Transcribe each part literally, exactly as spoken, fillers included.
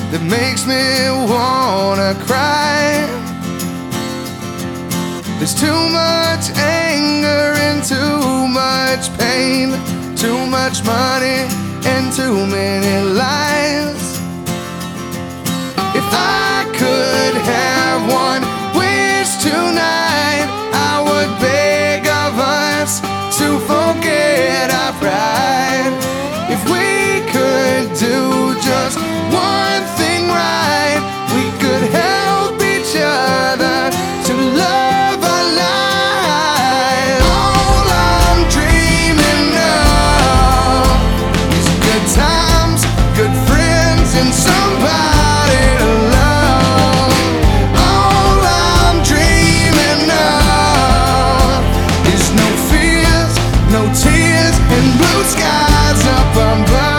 that makes me wanna cry. There's too much anger and too much pain, too much money and too many lies. If I could have one wish tonight, I would beg of us to forget our pride. If we could do just one thing right, we could help each other to love our lives. All I'm dreaming of is good times, good friends, and somebody to love. All I'm dreaming of is no fears, no tears, and blue skies up above.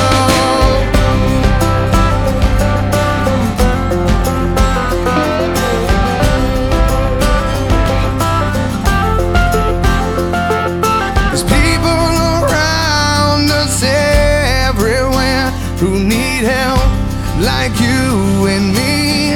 Who need help like you and me.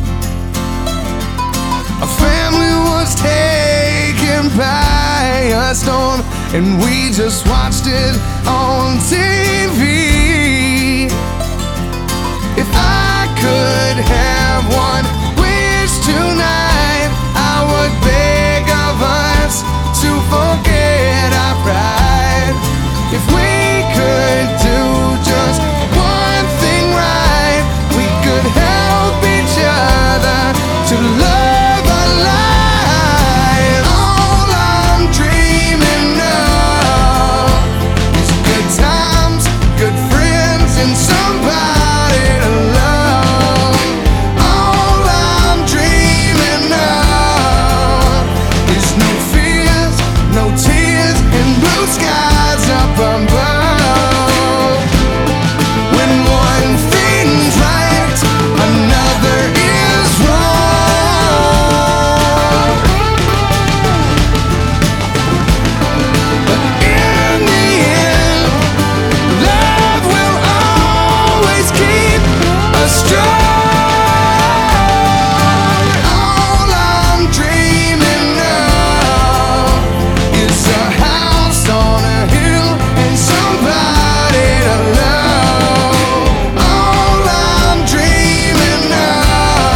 A family was taken by a storm, and we just watched it on T V. If I could have one wish tonight, I would beg of us to forget our pride. If we could do just one thing right, we could help each other to love our lives. All I'm dreaming of is good times, good friends, and somebody to love. All I'm dreaming of is no fears, no tears, and blue skies up above.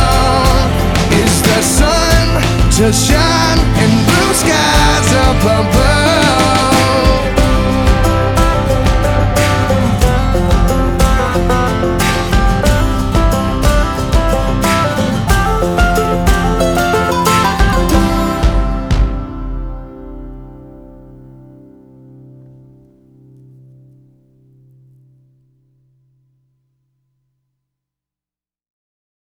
To shine and blue skies up above.